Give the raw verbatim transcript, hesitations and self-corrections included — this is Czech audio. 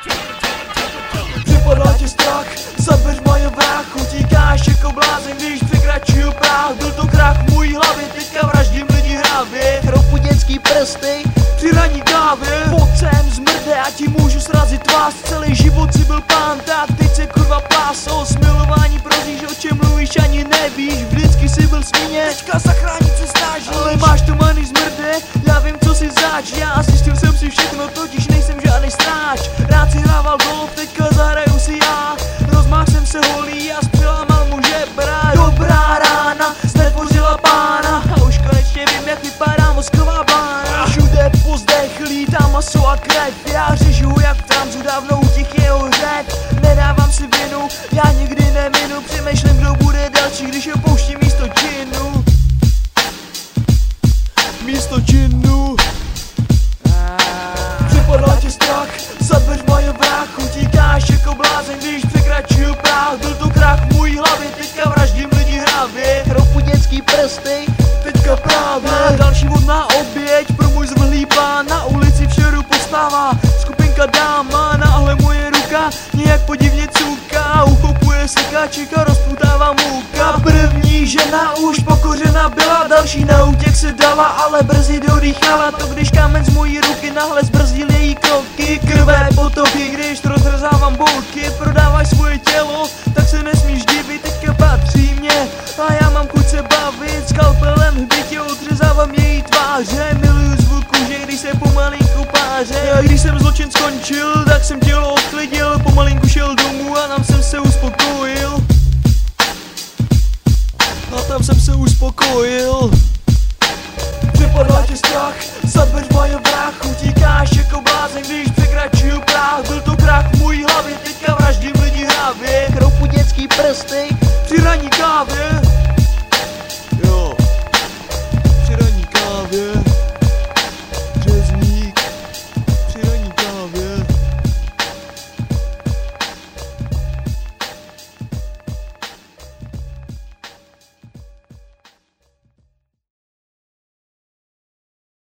Připadá ti strach, zabeř moje vrah, utíkáš jako blázen, když překračuju práh. Byl to krach v můj hlavě, teďka vraždím lidi hravě. Chroupu dětský prsty při raní kávě, pojď sem zmrde, a ti můžu srazit vás. Celý život si byl pán, tak teď se kurva pásol. Smilování prozíš, o čem mluvíš, ani nevíš. Vždycky si byl svině, teďka zachránit se snažíš. Ale máš to many zmrde, já vím co si zač. Já zjistil jsem si všechno, totiž nejsem žádný stráč. Rád si hrával golf, teďka zahraju si já. Rozmáhl jsem se holí a zpřelámal mu žebra. Dobrá rána, znetvořila pána, a už konečně vím jak vypadá mozková blána. Všude pozdechlí, tam maso a krev, já řežu jak v tranzu, dávno utich jeho řev. Nedávám si vinu, já nikdy neminu, přemýšlím kdo bude další, když opouštím místo činu. Místo činu. Připadá ti strach, zabeř moje vrah, utíkáš jako blázen, když překračuju práh. Byl to krach v můj hlavě, teďka vraždím lidi hravě. Chroupu dětský prsty teďka právě další vodná oběť pro můj zvrhlý plán. Na ulici všeru postává skupinka dáma, náhle moje ruka nějak podivně cuká. Uchopuje se káček a rozputává muka. První žena už pokořena byla, další na útěk se dala, ale brzy dodýchala. To když kámen z mojí ruky náhle zbrzdil její kroky. Krve potoky, když rozřezávám bolky. Prodáváš svoje tělo, tak se nesmíš divit, teďka patří mě a já mám chuť se bavit. Skalpelem hbitě odřezávám její tváře. Miluju zvuk kůže, když se pomalinku páře. A když jsem zločin skončil, tak jsem tělo odklidil. Pomalinku šel domů a tam jsem se uspokojil. A tam jsem se uspokojil. Připadá ti strach, zabeř moje vrah, utíkáš jako blázen, když